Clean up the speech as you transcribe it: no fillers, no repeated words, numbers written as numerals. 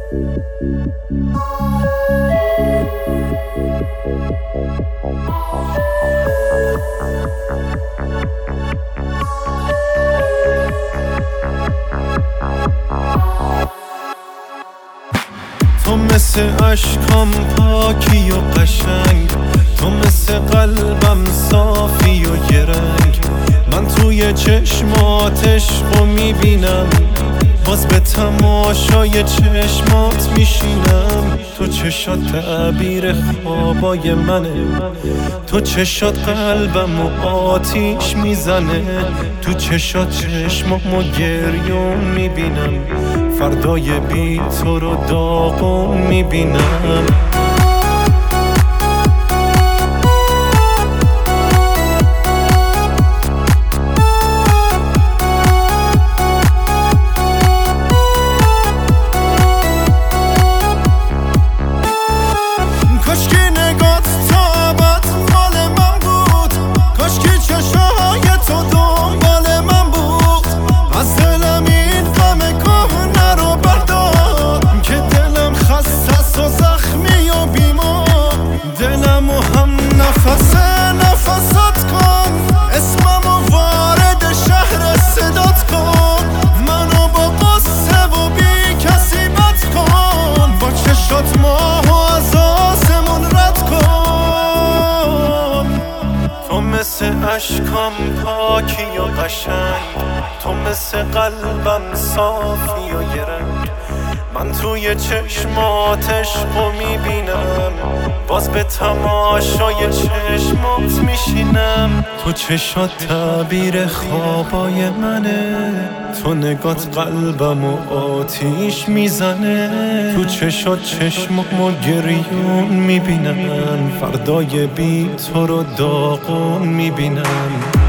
تو مثل اشکام پاکی و قشنگ، تو مثل قلبم صافی و گرنگ. من توی چشماتش رو میبینم، باز به تماشای چشمات میشینم. تو چشات تعبیر خوابای منه، تو چشات قلبم و آتیش میزنه. تو چشات چشمامو گریون میبینم، فردای بی تو رو داغون میبینم. نفست کن اسممو وارد شهر صدات کن، منو با قصه و بی کسی بد کن. با چشات ماهو از آسمون رد کن. تو مثل اشکام پاکی و قشنگ، تو مثل قلبم صافی و گرنگ. من توی چشماتش رو میبینم، باز به تماشای چشمات میشینم. تو چشات تعبیر خوابای منه، تو نگات قلبم و آتیش میزنه. تو چشات چشمامو گریون میبینم، فردای بی تو رو داغون میبینم.